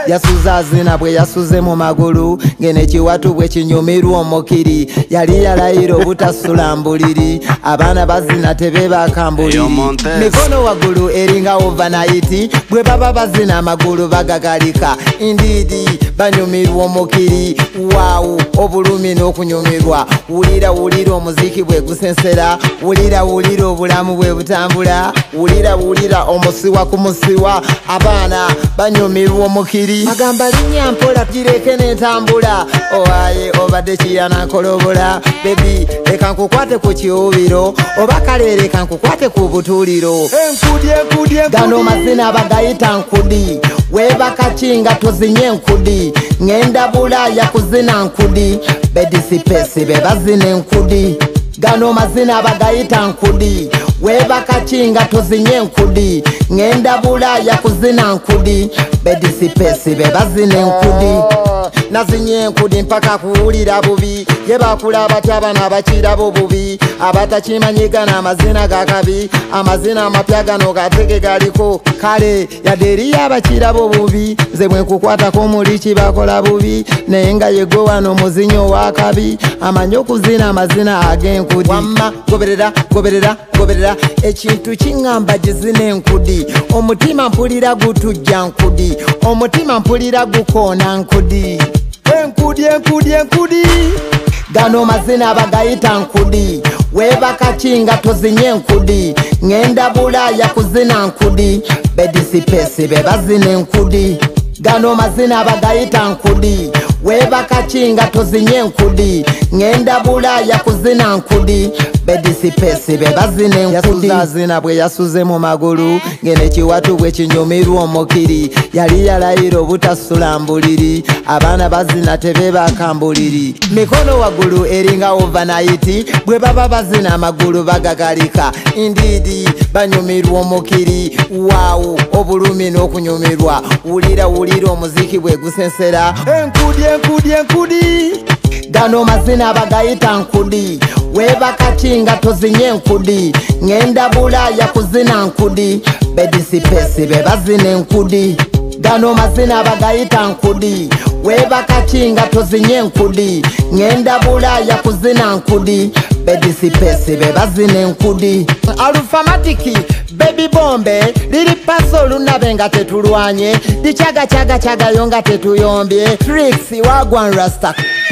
yasuza zina bwe yasuze mu magulu ngene kiwatu bwe kinyumirwa omukiri yali yalayira obutasula mbuliri abaana bazina tebeba kambuliri mikono waggulu eringa overnight bwe baba bazina amagulu bagagalika indeed banyumirwa omukiri waawu obulumi n'okunyumirwa wulira omuziki bwe gusensera wulira obulamu bwe butambula wulira omusiwa ku musiwa abaana banyumirwa omukiri agamba linnya mpola gireke n'entambula owaye obadde kiyana nkolobola bebi leka nkukwate ku kiwubiro oba kale leka nkukwate ku butuuliro gano mazina bagayita nkudi webakakinga tozinye nkudi ngenda bulaya kuzina nkudi bedisipesi bebazina enkudi gano mazina bagayita nkudi webakakinga tozinye nkudi ngenda bulaya kuzina nkudi bedisipesi bebazina enkudi nazinye enkudi mpaka kuwulira bubi yebakula batya abana bakirabo bubi abatakimanyigana amazina gakabi amazina amapya gano gatege galiko kale yadde eriyo abakirabo bubi nze bwenkukwatako muli kibakola bubi naye nga yegwe wano muzinyo wakabi amanyi okuzina amazina ag'enkudi wamma goberera ekintu kiŋŋamba gizina enkudi omutima mpulira gutujja nkudi omutima mpulira gukoona nkudi enkudi gano mazina bagayita nkudi webakakinga tozinye enkudi ngenda bulaya kuzina nkudi bedisipesi bebazina enkudi gano mazina bagayita nkudi webakakinga tozinye enkudi ngenda bulaya kuzina nkudi bedisipesi bebazina enkudi yasuzazina bwe yasuze mu magulu ngene kiwatu bwe kinyumirwa omukiri yali yalayira obutasula mbuliri abaana bazina tebeba kambuliri mikono waggulu eringa overnight bwe baba bazina amagulu bagagalika indeed banyumirwa omukiri waawu obulumi n'okunyumirwa wulira omuziki bwe gusensera enkudi gano mazina bagayita nkudi webakakinga tozinye enkudi ngenda bulaya kuzina nkudi bedisipesi bebazina enkudi gano mazina bagayita nkudi webakakinga tozinye enkudi ngenda bulaya kuzina nkudi bedisipesi bebazina enkudi alufamatiki baby bombe liri paso lunabe nga tetulwanye licaga yo nga tetuyombye tricks wagwan rasta